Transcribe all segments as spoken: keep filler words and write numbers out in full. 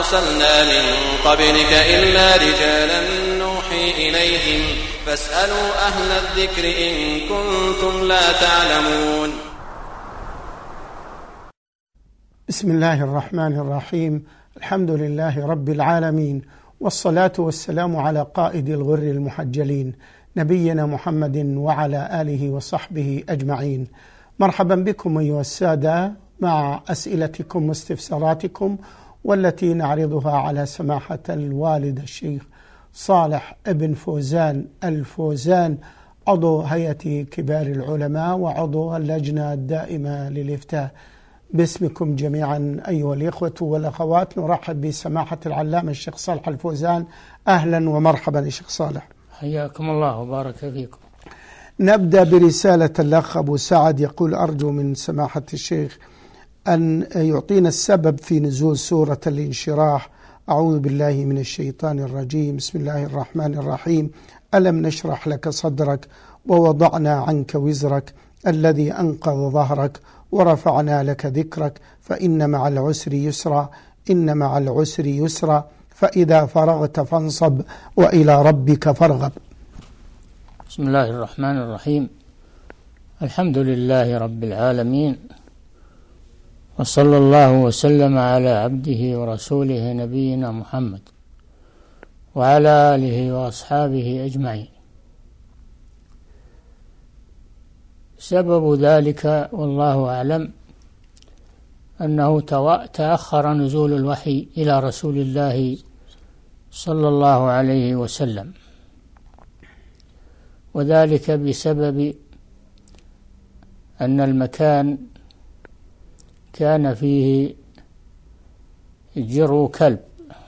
أرسلنا من قبلك إلا رجالا نوحي إليهم فاسألوا أهل الذكر إن كنتم لا تعلمون. بسم الله الرحمن الرحيم. الحمد لله رب العالمين، والصلاة والسلام على قائد الغر المحجلين نبينا محمد وعلى آله وصحبه أجمعين. مرحبا بكم أيها السادة مع أسئلتكم واستفساراتكم، والتي نعرضها على سماحة الوالد الشيخ صالح ابن فوزان الفوزان، عضو هيئة كبار العلماء وعضو اللجنة الدائمة للإفتاء. باسمكم جميعا أيها الإخوة والأخوات نرحب بسماحة العلامة الشيخ صالح الفوزان. أهلا ومرحبا يا شيخ صالح، حياكم الله وبارك فيكم. نبدأ برسالة الأخ أبو سعد، يقول: أرجو من سماحة الشيخ أن يعطينا السبب في نزول سورة الانشراح. أعوذ بالله من الشيطان الرجيم. بسم الله الرحمن الرحيم. ألم نشرح لك صدرك ووضعنا عنك وزرك الذي أنقض ظهرك ورفعنا لك ذكرك فإن مع العسر يسرا إن مع العسر يسرا فإذا فرغت فانصب وإلى ربك فارغب. بسم الله الرحمن الرحيم. الحمد لله رب العالمين، وصلى الله وسلم على عبده ورسوله نبينا محمد وعلى آله وأصحابه أجمعين. سبب ذلك والله أعلم أنه تأخر نزول الوحي إلى رسول الله صلى الله عليه وسلم، وذلك بسبب أن المكان كان فيه جرو كلب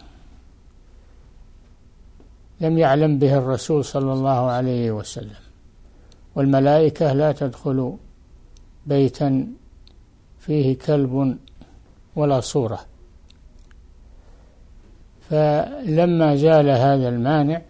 لم يعلم به الرسول صلى الله عليه وسلم، والملائكة لا تدخل بيتا فيه كلب ولا صورة. فلما زال هذا المانع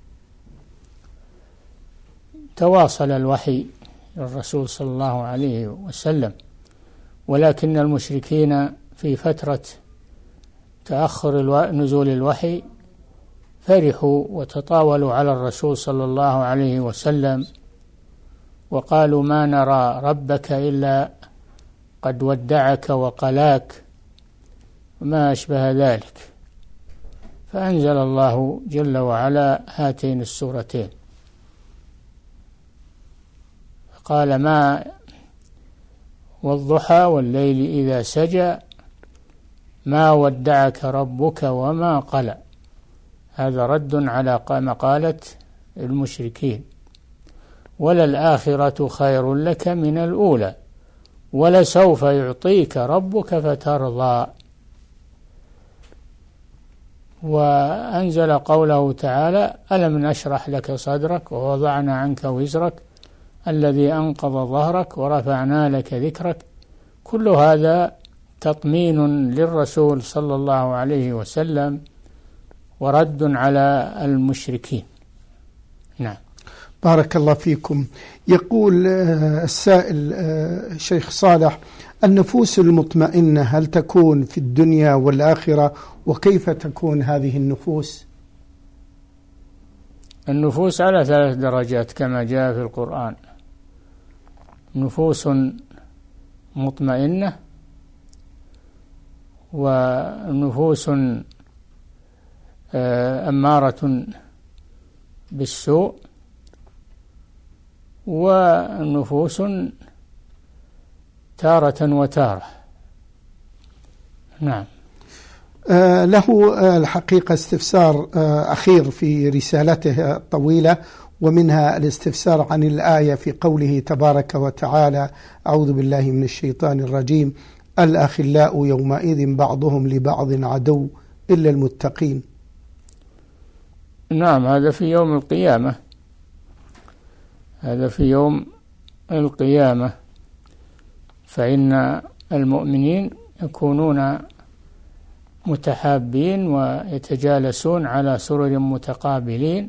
تواصل الوحي للرسول صلى الله عليه وسلم، ولكن المشركين في فترة تأخر نزول الوحي فرحوا وتطاولوا على الرسول صلى الله عليه وسلم وقالوا: ما نرى ربك إلا قد ودعك وقلاك وما أشبه ذلك. فأنزل الله جل وعلا هاتين السورتين، قال: ما والضحى والليل إذا سجى ما ودعك ربك وما قلى. هذا رد على مقالة المشركين. وللآخرة خير لك من الأولى ولسوف يعطيك ربك فترضى. وأنزل قوله تعالى: ألم نشرح لك صدرك ووضعنا عنك وزرك الذي أنقض ظهرك ورفعنا لك ذكرك. كل هذا تطمين للرسول صلى الله عليه وسلم ورد على المشركين. نعم. بارك الله فيكم. يقول السائل: شيخ صالح، النفوس المطمئنة هل تكون في الدنيا والآخرة، وكيف تكون هذه النفوس؟ النفوس على ثلاث درجات كما جاء في القرآن: نفوس مطمئنة، ونفوس أمارة بالسوء، ونفوس تارة وتارة. نعم. آه له آه الحقيقة استفسار آه أخير في رسالته الطويلة، ومنها الاستفسار عن الآية في قوله تبارك وتعالى: أعوذ بالله من الشيطان الرجيم، الأخلاء يومئذ بعضهم لبعض عدو إلا المتقين. نعم، هذا في يوم القيامة، هذا في يوم القيامة، فإن المؤمنين يكونون متحابين ويتجالسون على سرر متقابلين،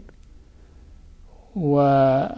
وهذا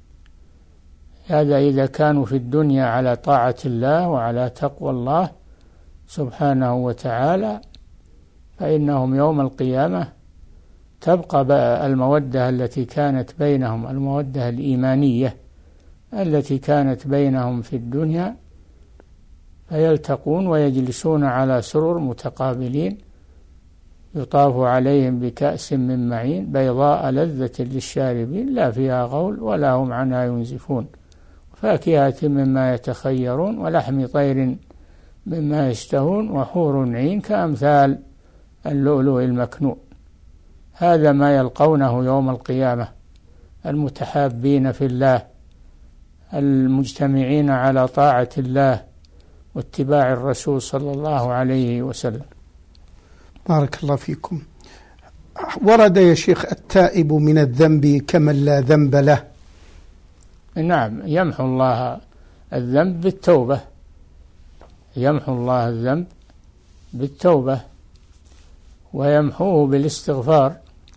إذا كانوا في الدنيا على طاعة الله وعلى تقوى الله سبحانه وتعالى. فإنهم يوم القيامة تبقى بقى المودة التي كانت بينهم، المودة الإيمانية التي كانت بينهم في الدنيا، فيلتقون ويجلسون على سرر متقابلين، يطاف عليهم بكأس من معين بيضاء لذة للشاربين لا فيها غول ولا هم عنها ينزفون، فاكهة مما يتخيرون ولحم طير مما يشتهون وحور عين كأمثال اللؤلؤ المكنون. هذا ما يلقونه يوم القيامة المتحابين في الله المجتمعين على طاعة الله واتباع الرسول صلى الله عليه وسلم. بارك الله فيكم. ورد يا شيخ التائب من الذنب كمن لا ذنب له. نعم، يمحو الله الذنب بالتوبة، يمحو الله الذنب بالتوبة ويمحوه بالاستغفار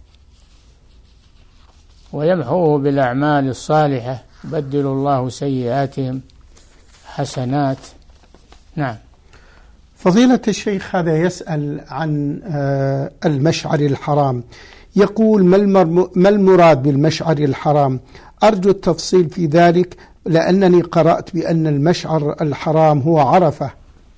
ويمحوه بالأعمال الصالحة، يبدل الله سيئاتهم حسنات. نعم. فضيلة الشيخ هذا يسأل عن المشعر الحرام، يقول ما المراد بالمشعر الحرام؟ أرجو التفصيل في ذلك لأنني قرأت بأن المشعر الحرام هو عرفة.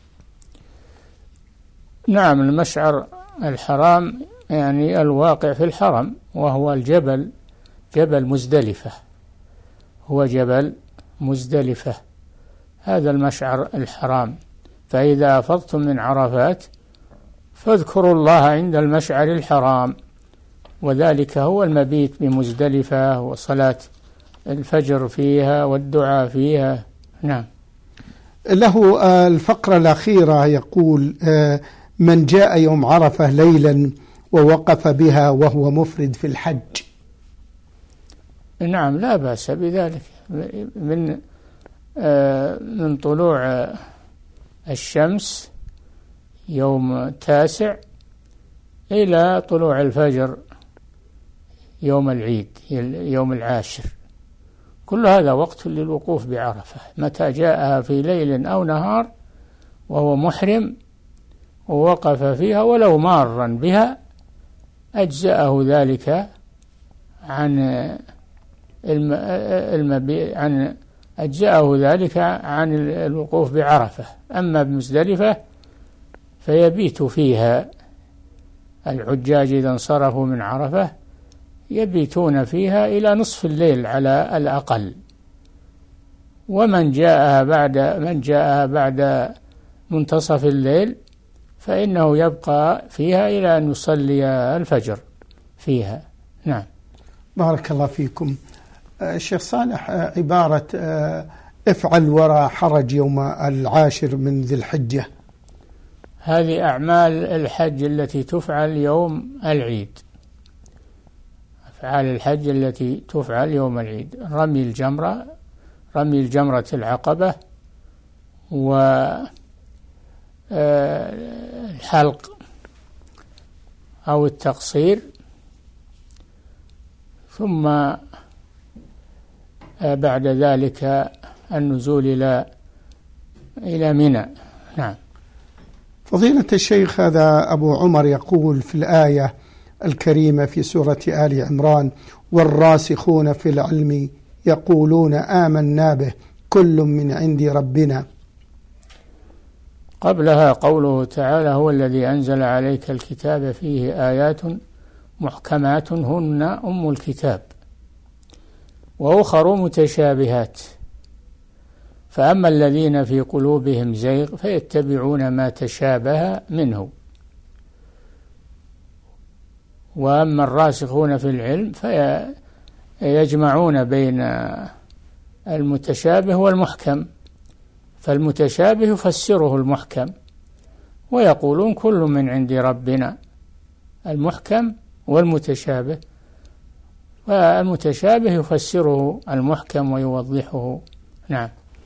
نعم، المشعر الحرام يعني الواقع في الحرم، وهو الجبل، جبل مزدلفة، هو جبل مزدلفة، هذا المشعر الحرام. فإذا أفضتم من عرفات فاذكروا الله عند المشعر الحرام، وذلك هو المبيت بمزدلفة وصلاة الفجر فيها والدعاء فيها. نعم. له الفقرة الأخيرة يقول من جاء يوم عرفة ليلا ووقف بها وهو مفرد في الحج. نعم، لا بأس بذلك، من من طلوع الشمس يوم تاسع إلى طلوع الفجر يوم العيد يوم العاشر، كل هذا وقت للوقوف بعرفة. متى جاءها في ليل أو نهار وهو محرم ووقف فيها ولو مارا بها أجزأه ذلك عن المبي عن أجزأه ذلك عن الوقوف بعرفة. أما بمزدلفة فيبيت فيها الحجاج إذا انصرفوا من عرفة، يبيتون فيها إلى نصف الليل على الأقل. ومن جاءها بعد من جاءها بعد منتصف الليل فإنه يبقى فيها إلى أن يصلي الفجر فيها. نعم. بارك الله فيكم. الشيخ صالح، عبارة افعل ولا حرج يوم العاشر من ذي الحجة، هذه أعمال الحج التي تفعل يوم العيد، أفعال الحج التي تفعل يوم العيد: رمي الجمرة، رمي الجمرة العقبة، والحلق أو التقصير، ثم بعد ذلك النزول إلى إلى منى. نعم. فضيلة الشيخ، هذا أبو عمر يقول في الآية الكريمة في سورة آل عمران: والراسخون في العلم يقولون آمنا به كل من عند ربنا. قبلها قوله تعالى: هو الذي أنزل عليك الكتاب فيه آيات محكمات هن أم الكتاب وأخر متشابهات، فأما الذين في قلوبهم زيغ فيتبعون ما تشابه منه، وأما الراسخون في العلم فيجمعون بين المتشابه والمحكم، فالمتشابه يفسره المحكم، ويقولون كل من عند ربنا، المحكم والمتشابه، والمتشابه يفسره المحكم ويوضحه. نعم.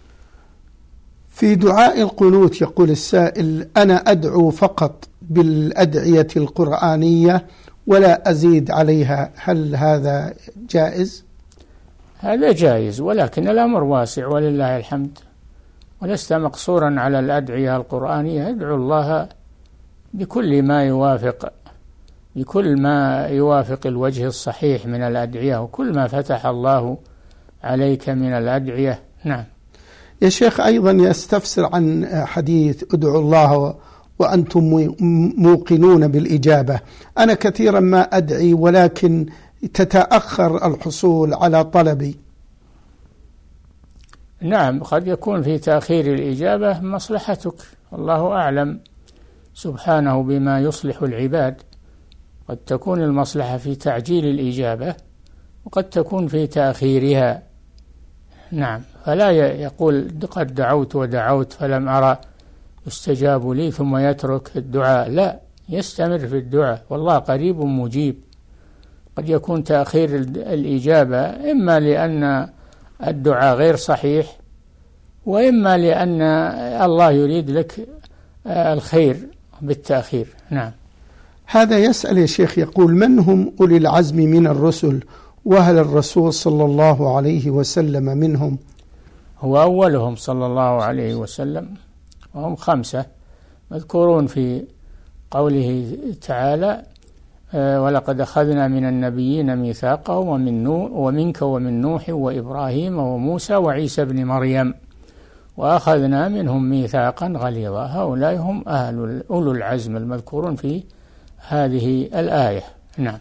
في دعاء القنوت يقول السائل: أنا أدعو فقط بالأدعية القرآنية ولا أزيد عليها، هل هذا جائز؟ هذا جائز، ولكن الأمر واسع ولله الحمد، ولست مقصورا على الأدعية القرآنية، ادعو الله بكل ما يوافق بكل ما يوافق الوجه الصحيح من الأدعية، وكل ما فتح الله عليك من الأدعية. نعم. يا شيخ، أيضا يستفسر عن حديث ادعوا الله وأنتم موقنون بالإجابة. أنا كثيرا ما أدعي ولكن تتأخر الحصول على طلبي. نعم، قد يكون في تأخير الإجابة مصلحتك، الله أعلم سبحانه بما يصلح العباد. قد تكون المصلحة في تعجيل الإجابة، وقد تكون في تأخيرها. نعم، فلا يقول قد دعوت ودعوت فلم أرى يستجاب لي ثم يترك الدعاء، لا، يستمر في الدعاء، والله قريب مجيب. قد يكون تأخير الإجابة إما لأن الدعاء غير صحيح، وإما لأن الله يريد لك الخير بالتأخير. نعم. هذا يسأل يا شيخ، يقول: من هم أولي العزم من الرسل، وهل الرسول صلى الله عليه وسلم منهم؟ هو أولهم صلى الله عليه وسلم، وهم خمسة مذكورون في قوله تعالى: ولقد أخذنا من النبيين ميثاقهم ومن نوح ومنك ومن نوح وإبراهيم وموسى وعيسى بن مريم وأخذنا منهم ميثاقا غليظا. هؤلاء هم أهل أولو العزم المذكورون في هذه الآية. نعم.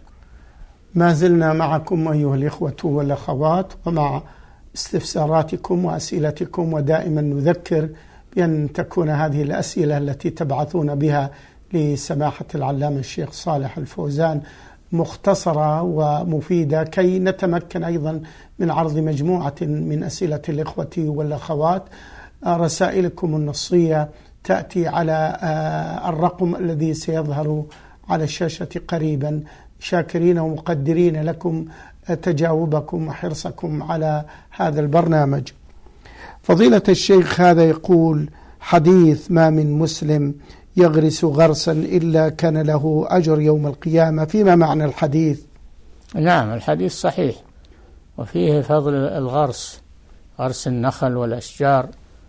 ما زلنا معكم أيها الإخوة والأخوات ومع استفساراتكم وأسئلتكم، ودائما نذكر بأن تكون هذه الأسئلة التي تبعثون بها لسماحة العلامة الشيخ صالح الفوزان مختصرة ومفيدة، كي نتمكن أيضا من عرض مجموعة من أسئلة الإخوة والأخوات. رسائلكم النصية تأتي على الرقم الذي سيظهر على الشاشة قريبا، شاكرين ومقدرين لكم تجاوبكم وحرصكم على هذا البرنامج. فضيلة الشيخ، هذا يقول: حديث ما من مسلم يغرس غرسا إلا كان له أجر يوم القيامة، فيما معنى الحديث؟ نعم، الحديث صحيح، وفيه فضل الغرس، غرس النخل والأشجار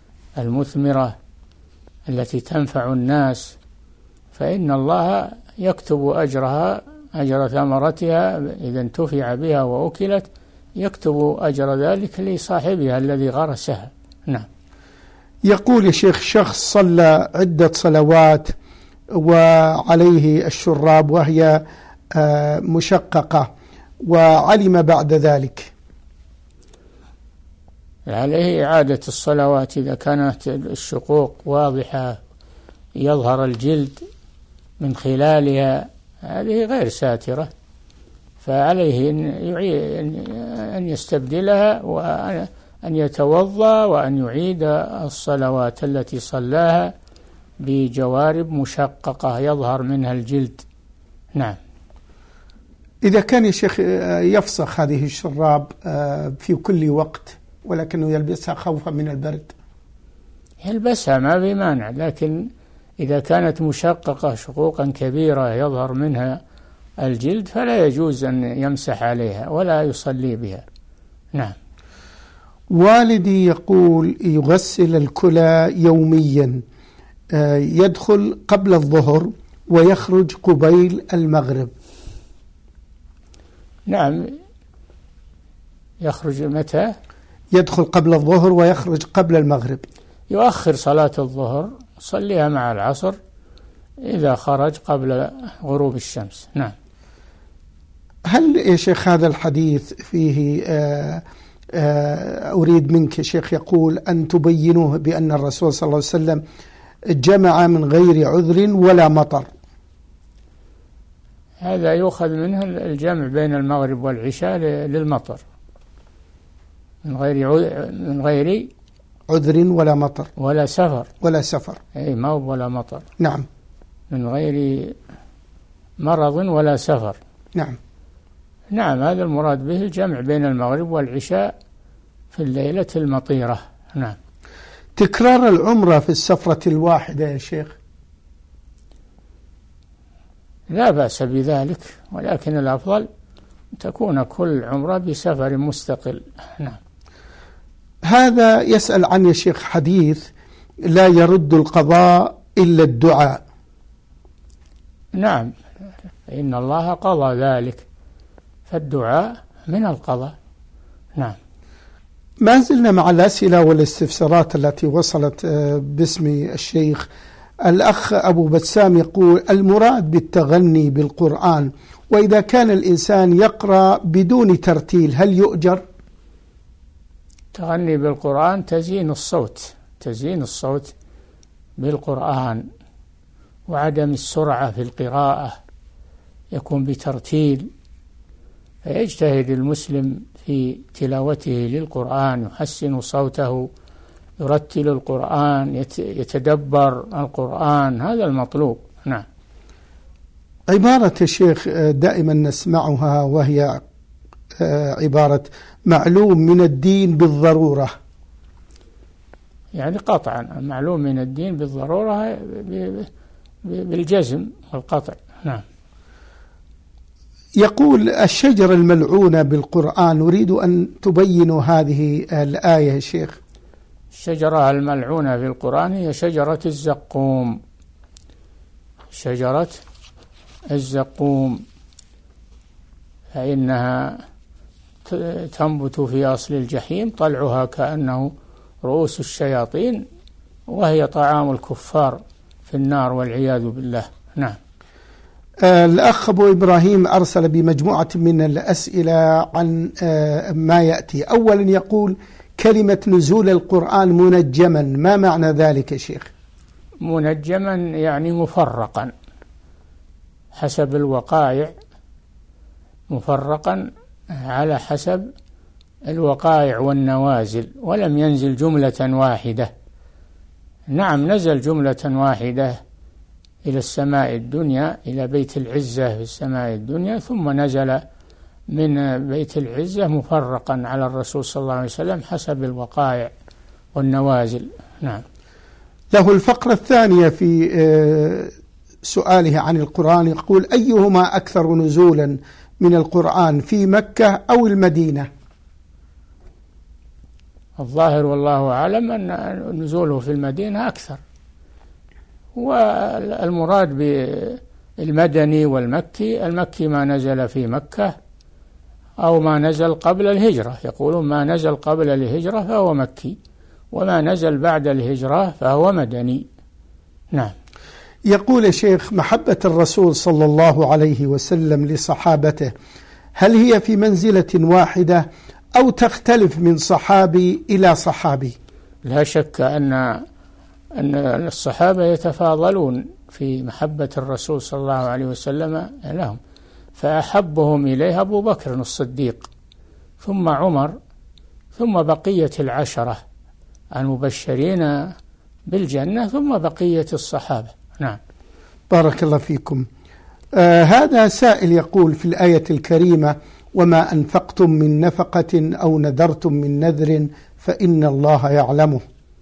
المثمرة التي تنفع الناس، فإن الله يكتب أجرها، أجر ثمرتها إذا انتفع بها وأكلت، يكتب أجر ذلك لصاحبها الذي غرسها. نعم. يقول يا شيخ: شخص صلى عدة صلوات وعليه الشراب وهي مشققة، وعلم بعد ذلك، عليه إعادة الصلوات إذا كانت الشقوق واضحة يظهر الجلد من خلالها، هذه غير ساترة، فعليه أن يستبدلها وأن يتوضأ وأن يعيد الصلوات التي صلاها بجوارب مشققة يظهر منها الجلد. نعم. إذا كان يا شيخ يفسخ هذه الشراب في كل وقت ولكنه يلبسها خوفا من البرد، يلبسها ما في مانع، لكن إذا كانت مشققة شقوقا كبيرة يظهر منها الجلد فلا يجوز أن يمسح عليها ولا يصلي بها. نعم. والدي يقول: يغسل الكلى يوميا، يدخل قبل الظهر ويخرج قبيل المغرب. نعم، يخرج متى؟ يدخل قبل الظهر ويخرج قبل المغرب. يؤخر صلاة الظهر صليها مع العصر إذا خرج قبل غروب الشمس. نعم. هل يا شيخ هذا الحديث فيه آآ آآ أريد منك يا شيخ، يقول أن تبينوه بأن الرسول صلى الله عليه وسلم جمع من غير عذر ولا مطر؟ هذا يؤخذ منه الجمع بين المغرب والعشاء للمطر، من غير من غير عذر ولا مطر ولا سفر ولا سفر أي ما ولا مطر. نعم. من غير مرض ولا سفر. نعم. نعم، هذا المراد به الجمع بين المغرب والعشاء في الليلة المطيرة. نعم. تكرار العمرة في السفرة الواحدة يا شيخ؟ لا بأس بذلك، ولكن الأفضل تكون كل عمرة بسفر مستقل. نعم. هذا يسأل عن يا شيخ حديث: لا يرد القضاء إلا الدعاء، نعم، إن الله قضى ذلك، فالدعاء من القضاء. نعم. ما زلنا مع الأسئلة والاستفسارات التي وصلت باسم الشيخ. الأخ أبو بسام يقول: المراد بالتغني بالقرآن، وإذا كان الإنسان يقرأ بدون ترتيل هل يؤجر؟ التغني بالقرآن تزيين الصوت، تزيين الصوت بالقرآن، وعدم السرعة في القراءة، يكون بترتيل. فيجتهد المسلم في تلاوته للقرآن، يحسن صوته، يرتل القرآن، يتدبر القرآن، هذا المطلوب. نعم. عبارة الشيخ دائما نسمعها وهي عبارة معلوم من الدين بالضرورة، يعني قطعا معلوم من الدين بالضرورة بالجزم والقطع. نعم. يقول: الشجرة الملعونة بالقرآن، نريد أن تبينوا هذه الآية يا شيخ. الشجرة الملعونة في القرآن هي شجرة الزقوم، شجرة الزقوم، فإنها تنبت في أصل الجحيم، طلعها كأنه رؤوس الشياطين، وهي طعام الكفار في النار والعياذ بالله. نعم. الأخ أبو إبراهيم أرسل بمجموعة من الأسئلة عن ما يأتي. أولا يقول: كلمة نزول القرآن منجما، ما معنى ذلك يا شيخ؟ منجما يعني مفرقا حسب الوقائع، مفرقا على حسب الوقائع والنوازل، ولم ينزل جملة واحدة. نعم، نزل جملة واحدة إلى السماء الدنيا، إلى بيت العزة في السماء الدنيا، ثم نزل من بيت العزة مفرقا على الرسول صلى الله عليه وسلم حسب الوقائع والنوازل. نعم. له الفقرة الثانية في سؤاله عن القرآن، يقول: أيهما أكثر نزولا من القرآن، في مكة أو المدينة؟ الظاهر والله أعلم أن نزوله في المدينة أكثر، والمراد بالمدني والمكي، المكي ما نزل في مكة أو ما نزل قبل الهجرة، يقولون ما نزل قبل الهجرة فهو مكي، وما نزل بعد الهجرة فهو مدني. نعم. يقول شيخ: محبة الرسول صلى الله عليه وسلم لصحابته هل هي في منزلة واحدة أو تختلف من صحابي إلى صحابي؟ لا شك أن أن الصحابة يتفاضلون في محبة الرسول صلى الله عليه وسلم لهم، فأحبهم إليه أبو بكر الصديق، ثم عمر، ثم بقية العشرة المبشرين بالجنة، ثم بقية الصحابة. نعم. بارك الله فيكم. آه هذا سائل يقول في الآية الكريمة: وما أنفقتم من نفقة أو نذرتم من نذر فإن الله يعلمه.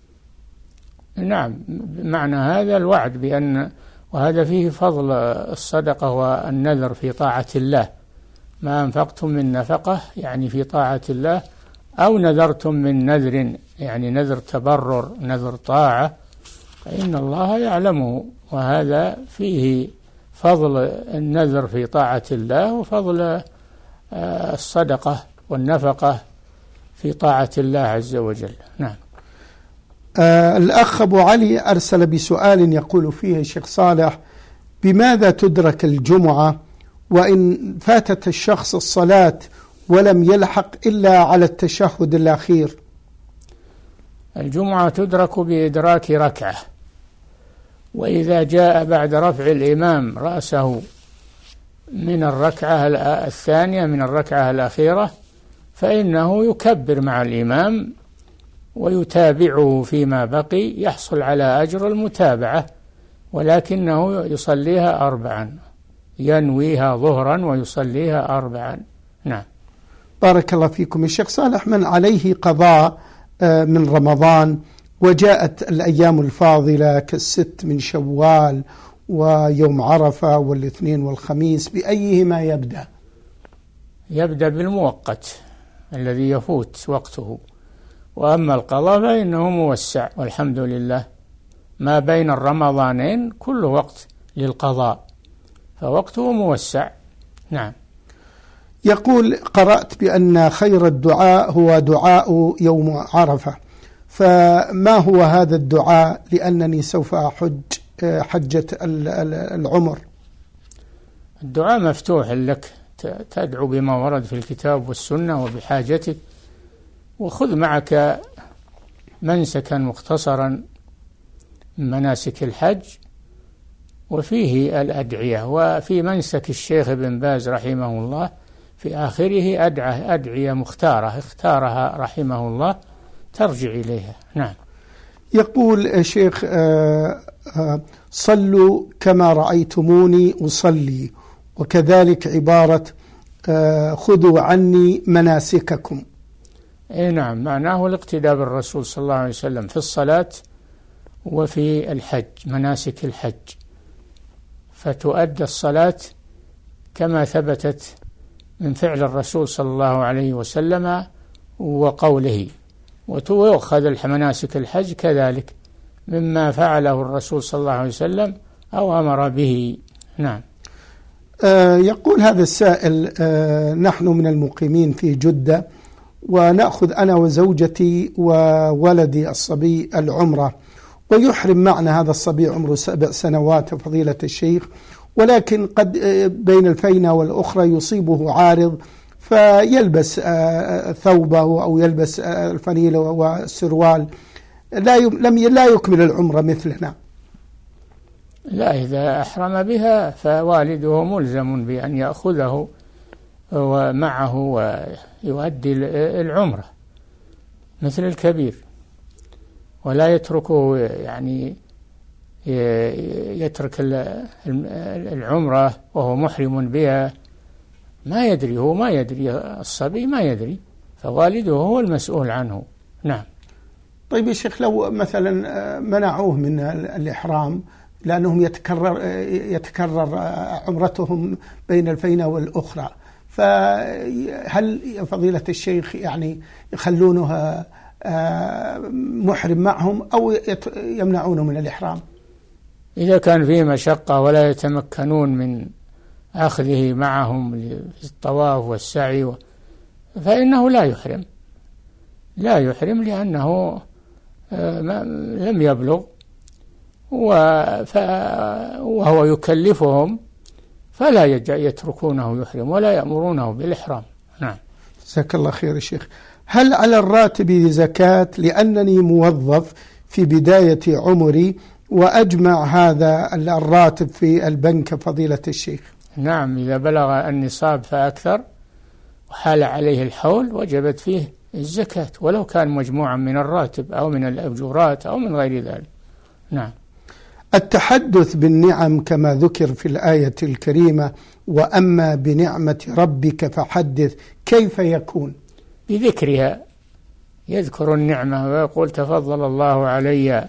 نعم، معنى هذا الوعد بأن، وهذا فيه فضل الصدقة والنذر في طاعة الله. ما أنفقتم من نفقة يعني في طاعة الله، أو نذرتم من نذر يعني نذر تبرر، نذر طاعة، فإن الله يعلمه. وهذا فيه فضل النذر في طاعة الله، وفضل الصدقة والنفقة في طاعة الله عز وجل. نعم. آه الأخ أبو علي أرسل بسؤال يقول فيه: الشيخ صالح، بماذا تدرك الجمعة وإن فاتت الشخص الصلاة ولم يلحق إلا على التشهد الأخير؟ الجمعة تدرك بإدراك ركعة، وإذا جاء بعد رفع الإمام رأسه من الركعة الثانية من الركعة الأخيرة فإنه يكبر مع الإمام ويتابعه فيما بقي، يحصل على أجر المتابعة، ولكنه يصليها أربعا، ينويها ظهرا ويصليها أربعا. نعم. بارك الله فيكم. الشيخ صالح، من عليه قضاء من رمضان وجاءت الأيام الفاضلة كالست من شوال ويوم عرفة والاثنين والخميس، بأيهما يبدأ؟ يبدأ بالمؤقت الذي يفوت وقته، وأما القضاء فإنه موسع والحمد لله، ما بين الرمضانين كل وقت للقضاء، فوقته موسع. نعم. يقول: قرأت بأن خير الدعاء هو دعاء يوم عرفة، فما هو هذا الدعاء؟ لأنني سوف أحج حجة العمر. الدعاء مفتوح لك، تدعو بما ورد في الكتاب والسنة وبحاجتك، وخذ معك منسكا مختصرا من مناسك الحج وفيه الأدعية. وفي منسك الشيخ ابن باز رحمه الله في آخره أدعية, أدعية مختارة اختارها رحمه الله ترجع إليها. نعم. يقول شيخ: صلوا كما رأيتموني أصلي، وكذلك عبارة خذوا عني مناسككم. اي نعم، معناه الاقتداء بالرسول صلى الله عليه وسلم في الصلاة وفي الحج، مناسك الحج، فتؤدى الصلاة كما ثبتت من فعل الرسول صلى الله عليه وسلم وقوله، وتؤخذ مناسك الحج كذلك مما فعله الرسول صلى الله عليه وسلم أو أمر به. نعم. آه يقول هذا السائل: آه نحن من المقيمين في جدة، ونأخذ أنا وزوجتي وولدي الصبي العمرة، ويحرم معنا هذا الصبي عمره سبع سنوات فضيلة الشيخ، ولكن قد بين الفينة والأخرى يصيبه عارض فيلبس ثوبه أو يلبس الفنيل والسروال، لا لم لا يكمل العمرة مثلنا. لا، إذا أحرم بها فوالده ملزم بأن يأخذه ومعه ويؤدي العمرة مثل الكبير، ولا يتركه يعني يترك العمرة وهو محرم بها، ما يدري، هو ما يدري، الصبي ما يدري، فوالده هو المسؤول عنه. نعم. طيب يا شيخ، لو مثلا منعوه من الإحرام لأنهم يتكرر يتكرر عمرتهم بين الفينة والأخرى، فهل فضيلة الشيخ يعني يخلونها محرم معهم أو يمنعونه من الإحرام؟ إذا كان فيه مشقة ولا يتمكنون من أخذه معهم للطواف والسعي فإنه لا يحرم، لا يحرم لأنه لم يبلغ وهو يكلفهم، فلا يتركونه يحرم ولا يأمرونه بالإحرام. نعم. جزاك الله خير يا شيخ. هل على الراتب زكاة لأنني موظف في بداية عمري وأجمع هذا الراتب في البنك فضيلة الشيخ؟ نعم، إذا بلغ النصاب فأكثر وحال عليه الحول وجبت فيه الزكاة، ولو كان مجموعا من الراتب أو من الأجورات أو من غير ذلك. نعم. التحدث بالنعم كما ذكر في الآية الكريمة: وأما بنعمة ربك فحدث، كيف يكون؟ بذكرها، يذكر النعمة ويقول تفضل الله علي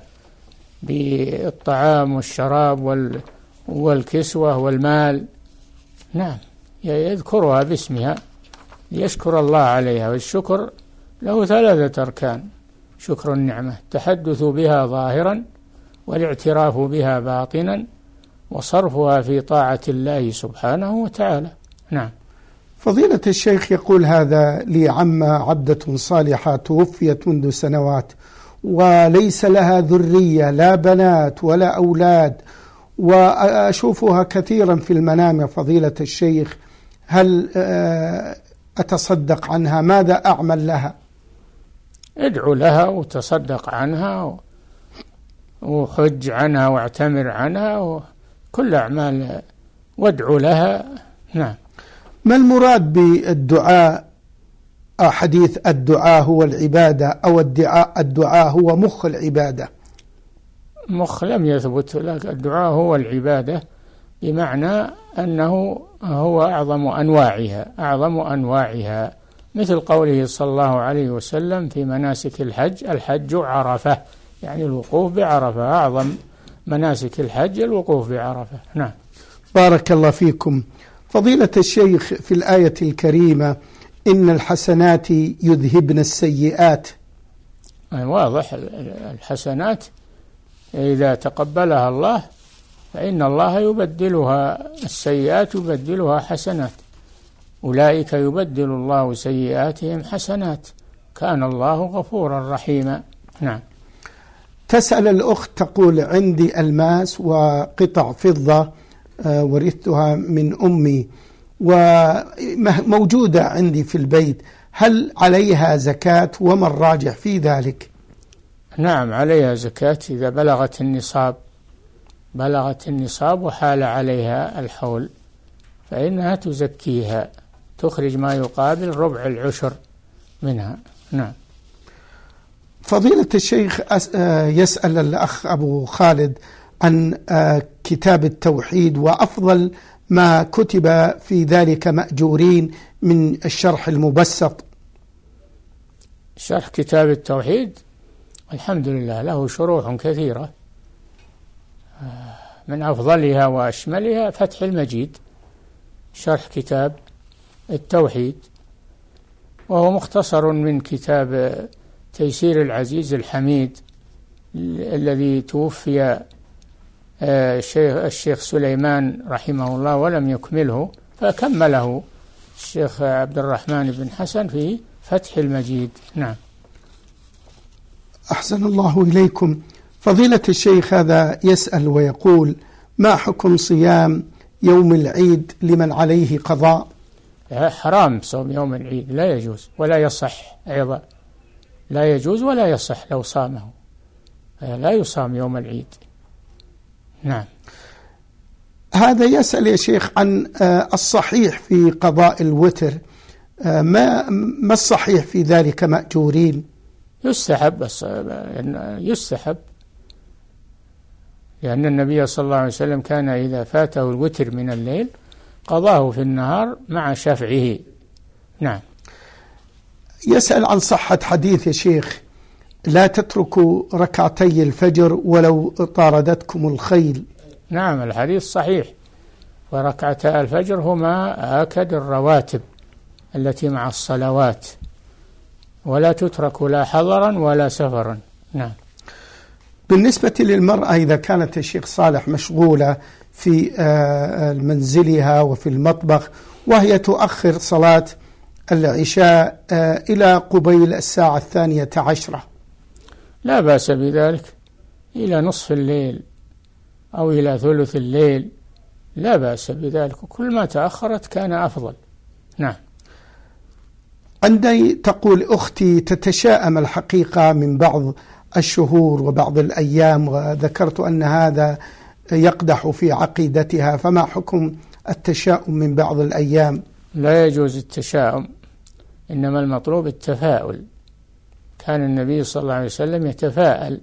بالطعام والشراب والكسوة والمال. نعم، يذكرها باسمها ليشكر الله عليها، والشكر له ثلاثة أركان: شكر النعمة، التحدث بها ظاهرا، والاعتراف بها باطنا، وصرفها في طاعة الله سبحانه وتعالى. نعم. فضيلة الشيخ، يقول هذا لي عمة عبدة صالحة توفيت منذ سنوات وليس لها ذرية، لا بنات ولا أولاد، وأشوفها كثيرا في المنام فضيلة الشيخ، هل أتصدق عنها؟ ماذا أعمل لها؟ ادعو لها وتصدق عنها وحج عنها واعتمر عنها وكل أعمال، وادعو لها. نعم. ما المراد بالدعاء؟ حديث الدعاء هو العبادة، أو الدعاء الدعاء هو مخ العبادة؟ مخ لم يثبت لك، الدعاء هو العبادة بمعنى أنه هو أعظم أنواعها، أعظم أنواعها، مثل قوله صلى الله عليه وسلم في مناسك الحج: الحج عرفة، يعني الوقوف بعرفة، أعظم مناسك الحج الوقوف بعرفة. نعم. بارك الله فيكم. فضيلة الشيخ، في الآية الكريمة: إن الحسنات يذهبن السيئات. واضح، الحسنات إذا تقبلها الله فإن الله يبدلها، السيئات يبدلها حسنات، أولئك يبدل الله سيئاتهم حسنات كان الله غفورا رحيما. نعم. تسأل الأخت تقول: عندي ألماس وقطع فضة ورثتها من أمي وموجودة عندي في البيت، هل عليها زكاة وما الراجح في ذلك؟ نعم عليها زكاة إذا بلغت النصاب، بلغت النصاب وحال عليها الحول فإنها تزكيها، تخرج ما يقابل ربع العشر منها. نعم. فضيلة الشيخ يسأل الأخ أبو خالد عن كتاب التوحيد وأفضل ما كتب في ذلك مأجورين من الشرح المبسط. شرح كتاب التوحيد الحمد لله له شروح كثيرة، من أفضلها وأشملها فتح المجيد شرح كتاب التوحيد، وهو مختصر من كتاب تيسير العزيز الحميد الذي توفي الشيخ, الشيخ سليمان رحمه الله ولم يكمله، فكمله الشيخ عبد الرحمن بن حسن في فتح المجيد. نعم. أحسن الله إليكم. فضيلة الشيخ هذا يسأل ويقول: ما حكم صيام يوم العيد لمن عليه قضاء؟ حرام صوم يوم العيد، لا يجوز ولا يصح أيضا، لا يجوز ولا يصح لو صامه، لا يصام يوم العيد. نعم. هذا يسأل يا شيخ عن الصحيح في قضاء الوتر، ما ما الصحيح في ذلك مأجورين؟ يستحب، يستحب لأن النبي صلى الله عليه وسلم كان إذا فاته الوتر من الليل قضاه في النهار مع شفعه. نعم. يسأل عن صحة حديث يا شيخ: لا تتركوا ركعتي الفجر ولو طاردتكم الخيل. نعم الحديث صحيح، وركعتا الفجر هما آكد الرواتب التي مع الصلوات، ولا تترك لا حضرا ولا سفرا. نعم. بالنسبة للمرأة إذا كانت الشيخ صالح مشغولة في منزلها وفي المطبخ وهي تؤخر صلاة العشاء إلى قبيل الساعة الثانية عشرة، لا بأس بذلك، إلى نصف الليل أو إلى ثلث الليل لا بأس بذلك، كل ما تأخرت كان أفضل. نعم. عندي تقول أختي تتشائم الحقيقة من بعض الشهور وبعض الأيام، وذكرت أن هذا يقدح في عقيدتها، فما حكم التشاؤم من بعض الأيام؟ لا يجوز التشاؤم، إنما المطلوب التفاؤل. كان النبي صلى الله عليه وسلم يتفاءل،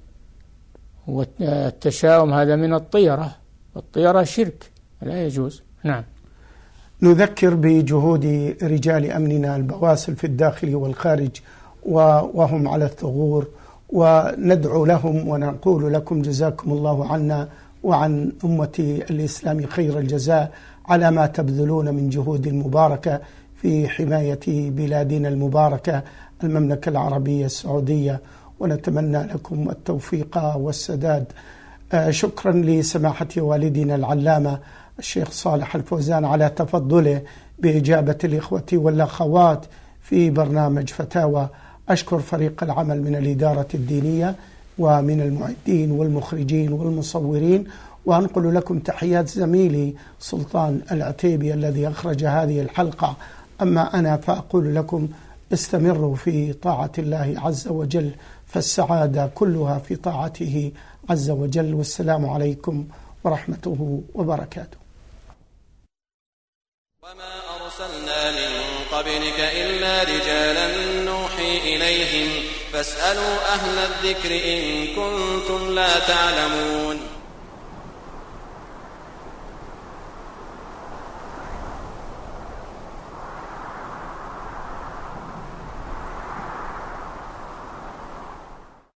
والتشاؤم هذا من الطيرة، والطيرة شرك لا يجوز. نعم. نذكر بجهود رجال أمننا البواسل في الداخل والخارج وهم على الثغور، وندعو لهم ونقول لكم جزاكم الله عنا وعن أمة الإسلام خير الجزاء على ما تبذلون من جهود مباركة في حماية بلادنا المباركة المملكة العربية السعودية، ونتمنى لكم التوفيق والسداد. شكرا لسماحة والدنا العلامة الشيخ صالح الفوزان على تفضله بإجابة الإخوة والأخوات في برنامج فتاوى. أشكر فريق العمل من الإدارة الدينية ومن المعدين والمخرجين والمصورين، وأنقل لكم تحيات زميلي سلطان العتيبي الذي أخرج هذه الحلقة. أما أنا فأقول لكم استمروا في طاعة الله عز وجل، فالسعادة كلها في طاعته عز وجل. والسلام عليكم ورحمته وبركاته. وما أرسلنا من قبلك إلا رجالا نوحي إليهم فاسألوا أهل الذكر إن كنتم لا تعلمون.